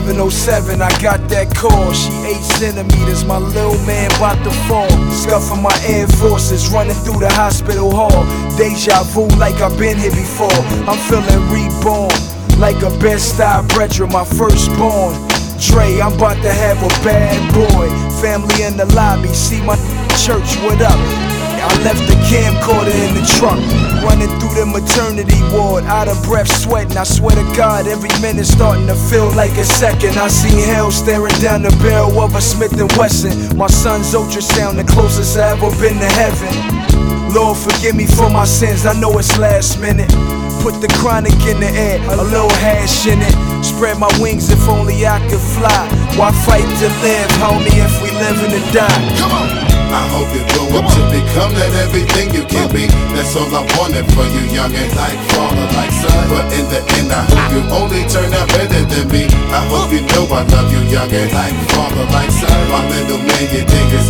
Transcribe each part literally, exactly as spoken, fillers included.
eleven oh seven, I got that call. She eight centimeters, my little man bout to fall. Scuffing my Air Forces, running through the hospital hall. Deja vu like I've been here before. I'm feeling reborn, like a Bed-Stuy brethren, my firstborn. Dre, I'm about to have a bad boy. Family in the lobby, see my church, what up? I left the camcorder in the truck, running through the maternity ward, out of breath, sweating. I swear to God, every minute starting to feel like a second. I seen hell staring down the barrel of a Smith and Wesson. My son's ultrasound, the closest I ever been to heaven. Lord, forgive me for my sins, I know it's last minute. Put the chronic in the air, a little hash in it. Spread my wings if only I could fly. Why fight to live, homie, if we live and die? Come on! I hope you grow up to become that everything you can be. That's all I wanted for you, youngin', like father, like son. But in the end, I hope you only turn out better than me. I hope you know I love you, youngin', like father, like son. My little man, your day is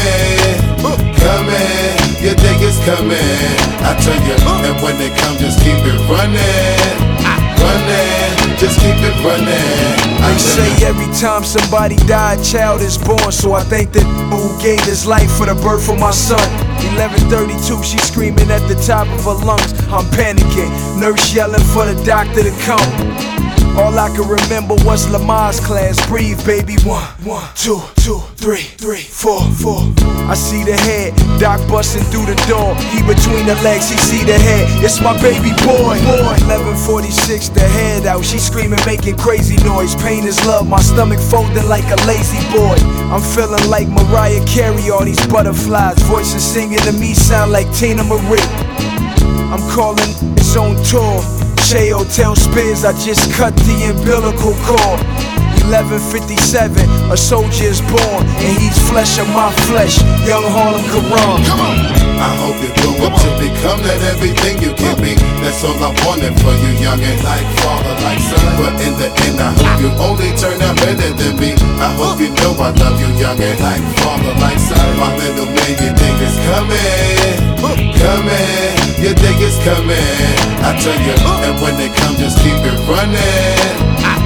coming, coming. Your day is coming. I tell you, and when it comes, just keep it running, running. Just keep it running. They say every time somebody die, a child is born. So I thank the who gave his life for the birth of my son. eleven thirty-two, she screaming at the top of her lungs. I'm panicking, nurse yelling for the doctor to come. All I can remember was Lamar's class. Breathe, baby. One, one, two, two, three, three, four, four. I see the head, doc busting through the door. He between the legs, he see the head. It's my baby boy. boy. eleven forty-six, the head out. She screaming, making crazy noise. Pain is love, my stomach folding like a lazy boy. I'm feeling like Mariah Carey, all these butterflies. Voices singing to me sound like Tina Marie. I'm calling it's on tour. Che Hotel Spears, I just cut the umbilical cord. eleven fifty-seven, a soldier is born, and he's flesh of my flesh, young Harlem Quran. Come on! I hope you grow up to become that everything you can be. That's all I wanted for you, youngin', like father, like son. But in the end, I hope you only turn out better than me. I hope you know I love you, youngin', like father, like son. My little man, your day is coming, coming. Your day is coming. I tell you, and when it comes, just keep it running,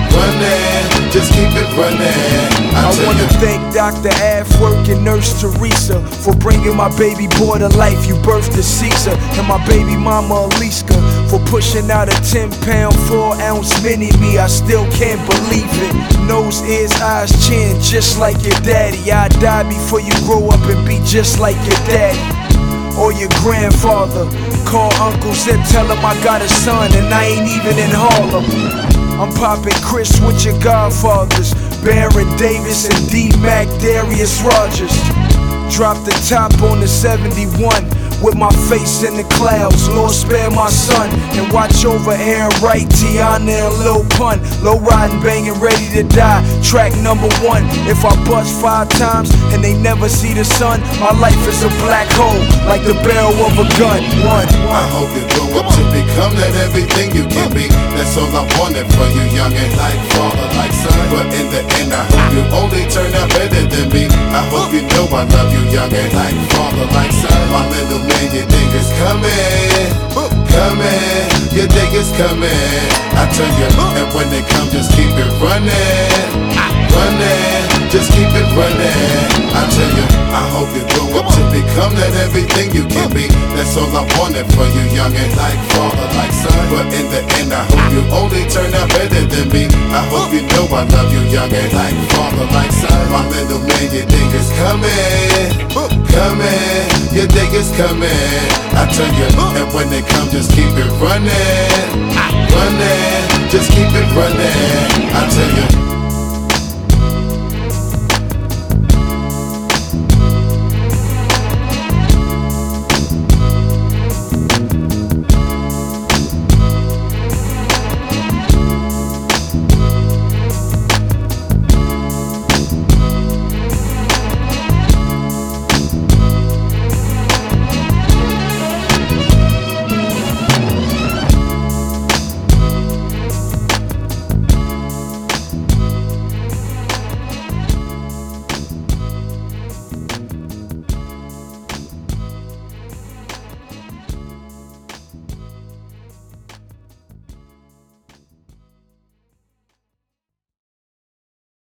running. Just keep it running. I, I wanna you. thank Doctor Afwork and Nurse Teresa for bringing my baby boy to life. You birthed a Caesar, and my baby mama Aliska for pushing out a ten pound, four ounce mini me. I still can't believe it. Nose, ears, eyes, chin, just like your daddy. I'd die before you grow up and be just like your daddy or your grandfather. Call Uncle Zip, tell him I got a son and I ain't even in Harlem. I'm popping Chris with your godfathers, Baron Davis and D-Mac, Darius Rogers. Drop the top on the seventy-one with my face in the clouds. Lord spare my son and watch over Aaron Wright, Tiana and Lil Pun. Low riding, banging, ready to die. Track number one. If I bust five times and they never see the sun, my life is a black hole like the barrel of a gun. One. I hope you grow up to become that everything you can be. That's all I wanted for you, youngin', like father, like son. But in the end, I hope you only turn out better than me. I hope you know I love you, youngin', like father, like son. My little man, your day is coming, coming. Your day is coming. I tell you, and when it comes, just keep it running, running. Just keep it running. I tell you, I hope you grow up to become that everything you can be. That's all I wanted for you, youngin', like father, like son. But in the end, I hope you only turn out better than me. I hope you know I love you, youngin', like father, like son. My little man, your day is coming, coming. Your day is coming. I tell you, and when it comes, just keep it running, running. Just keep it running. I tell you.